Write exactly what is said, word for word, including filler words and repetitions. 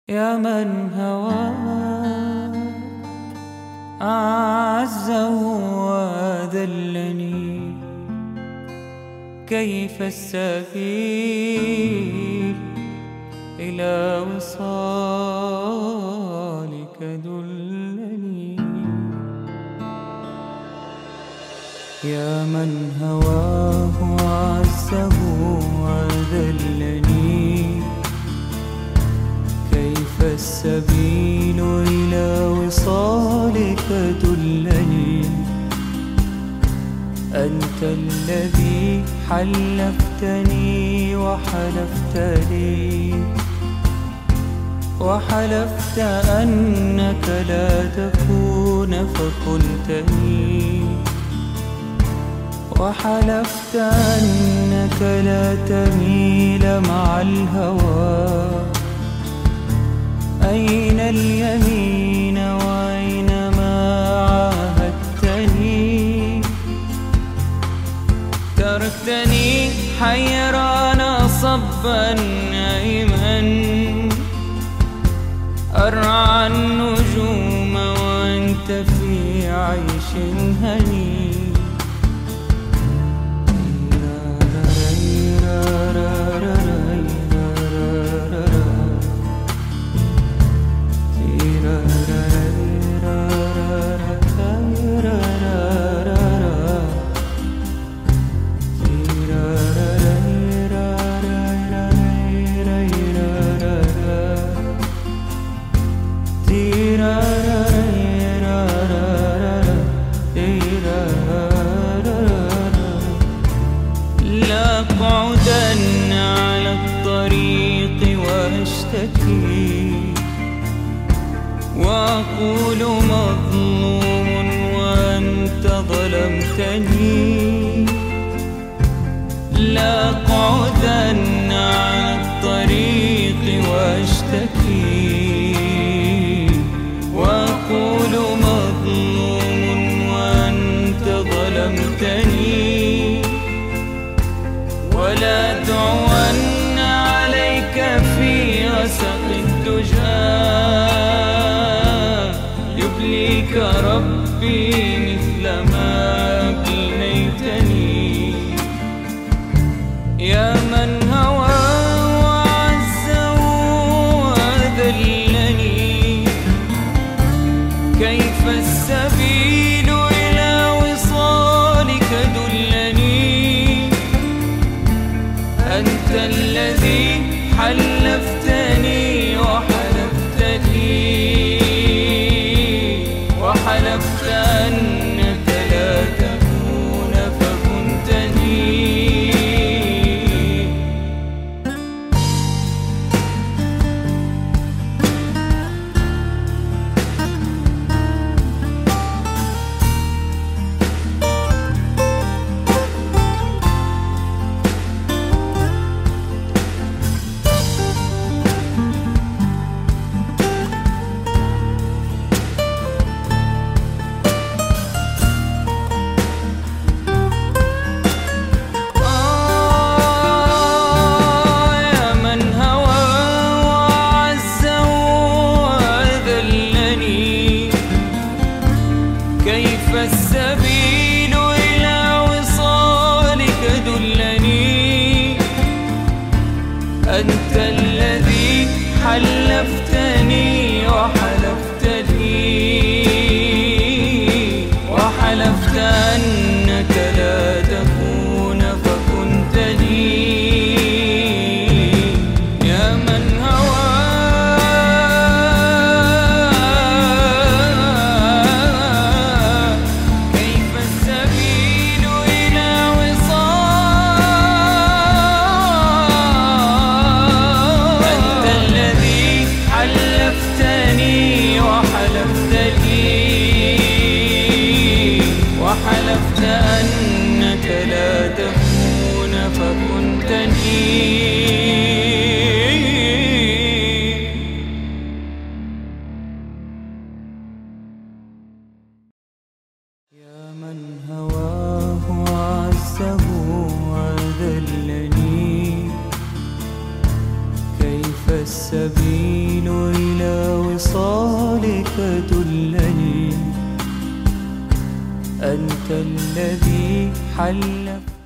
يا من هواه أعزه وذلني، كيف السبيل إلى وصالك دلني. يا من هواه أعزه وذلني، كيف السبيل إلى وصالك دلني. أنت الذي حلفتني وحلفت لي، وحلفت أنك لا تكون فكنتني، وحلفت أنك لا تميل مع الهوى. أين اليمين وأين ما عاهدتني؟ تركتني حيران صبا نائما، أرعى النجوم وأنت في عيش هني. لأقعدن على الطريق وأشتكي، وأقول مظلوم وأنت ظلمتني. لأقعدن على الطريق وأشتكي، وأقول مظلوم وأنت ظلمتني. ولا تعون عليك في غسق الدجى، يبليك ربي مثل ما أبليتني. يا من هوى وعزه وذلني، كيف السبيل إلى وصالك دلني. أنت الذي حلفتني وحلفت لي، وحلفت أنك لا تكون فكنتني. كيف السبيل إلى وصالك دلني. أنت الذي حلفتني وحلفت لي، وحلفت أنك لا تكون فكنتني. يا من وحلفت أنك لا تكون فكنتني. يا من هواه أعزه وذلني، كيف السبيل لتدلني، أنت الذي حلفت